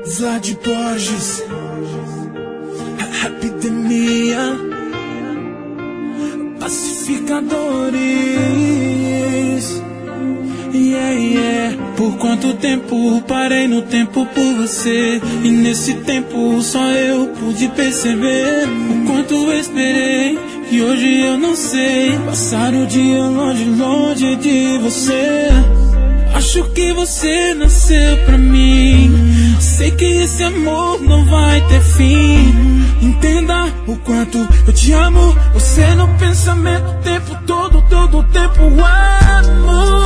Zad Borges, epidemia, pacificadores. Por quanto tempo parei no tempo por você, e nesse tempo só eu pude perceber o quanto eu esperei, e hoje eu não sei passar o dia longe, longe de você. Acho que você nasceu pra mim, sei que esse amor não vai ter fim. Entenda o quanto eu te amo, você no pensamento o tempo todo, todo o tempo amo.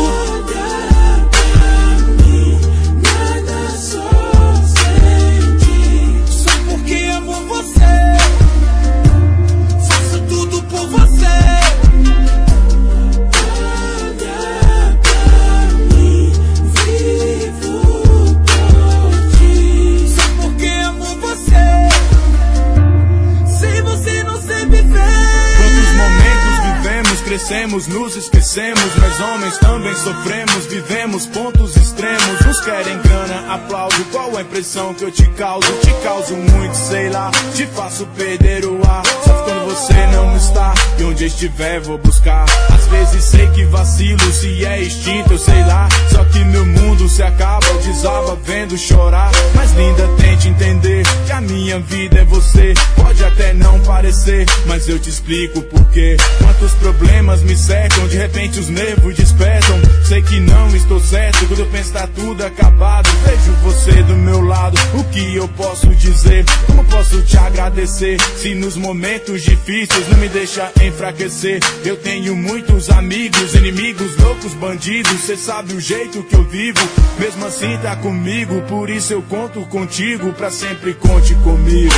Crescemos, nos esquecemos, mas homens também sofremos. Vivemos pontos extremos, nos querem grana, aplauso. Qual a impressão que eu te causo? Te causo muito, sei lá, te faço perder o ar. Só quando você não está, e onde estiver vou buscar. Às vezes sei que vacilo, se é instinto, eu sei lá. Só que meu mundo se acaba, eu desaba vendo chorar. Mas linda, tente entender que a minha vida é você. Pode até não parecer, mas eu te explico o porquê. Quantos problemas me cercam, de repente os nervos despertam. Sei que não estou certo, quando eu penso tá tudo acabado. Vejo você do meu lado, o que eu posso dizer? Como posso te agradecer, se nos momentos difíceis não me deixa enfraquecer? Eu tenho muitos amigos, inimigos, loucos, bandidos. Cê sabe o jeito que eu vivo, mesmo assim tá comigo. Por isso eu conto contigo, pra sempre conte comigo.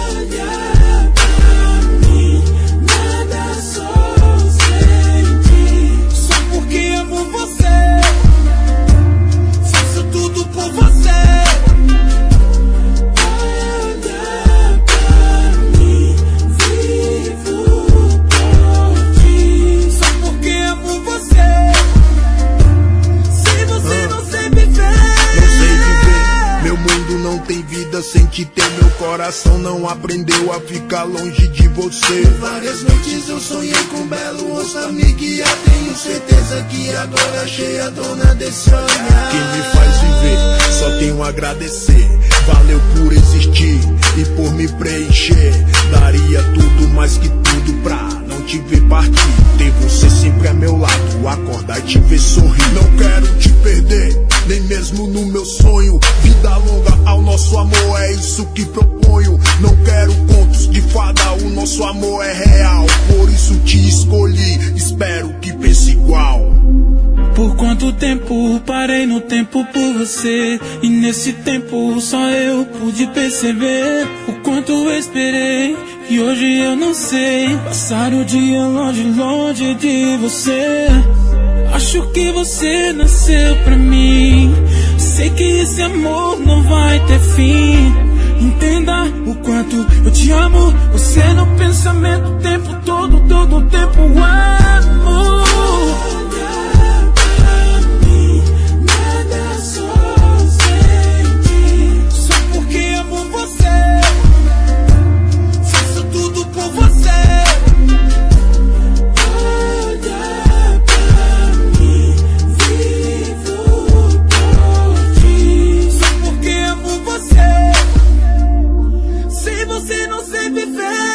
Sem te ter, meu coração não aprendeu a ficar longe de você. Várias noites eu sonhei com um belo rosto a me guiar. Tenho certeza que agora achei a dona desse olhar. Quem me faz viver, só tenho a agradecer. Valeu por existir e por me preencher. Daria tudo, mais que tudo pra não te ver partir. Ter você sempre a meu lado, acordar e te ver sorrir. Não quero te perder, nem mesmo no meu sonho. Vida longa ao nosso amor, é isso que proponho. Não quero contos de fada, o nosso amor é real. Por isso te escolhi, espero que pense igual. Por quanto tempo parei no tempo por você, e nesse tempo só eu pude perceber o quanto eu esperei, e hoje eu não sei passar o dia longe, longe de você. Acho que você nasceu pra mim, sei que esse amor não vai ter fim. Entenda o quanto eu te amo, você no pensamento o tempo todo, todo o tempo amo. Você não sei viver.